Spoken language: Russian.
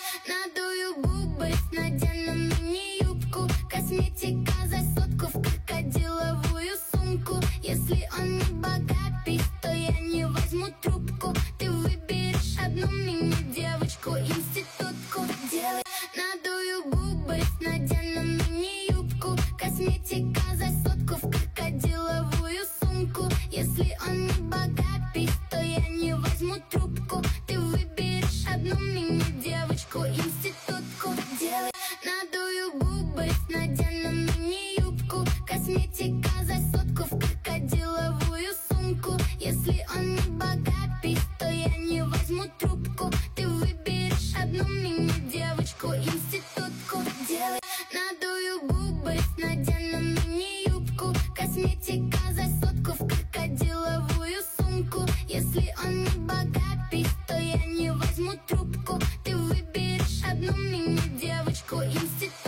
Надую губы, надену мини-юбку, косметика за сотку в крокодиловую сумку. Если он не богатый, то я не возьму трубку. Ты выберешь одну мини-девочку, институтку. Делай. Надую губы, надену мини-юбку, косметика за сотку в крокодиловую сумку. Если он не богатый, то я не возьму трубку. Ты выберешь одну мини-девочку, институтку. Делай. Надую губы, надену мини-юбку, косметика за сотку в крокодиловую сумку. Если он не богатый, то я не возьму трубку. Ты выберешь одну мини-девочку, институтку. Делай. Надую губы, надену мини-юбку, косметика за сотку в крокодиловую сумку. Если он не богатый, то я не возьму трубку. Ты выберешь одну мини-девочку, институтку.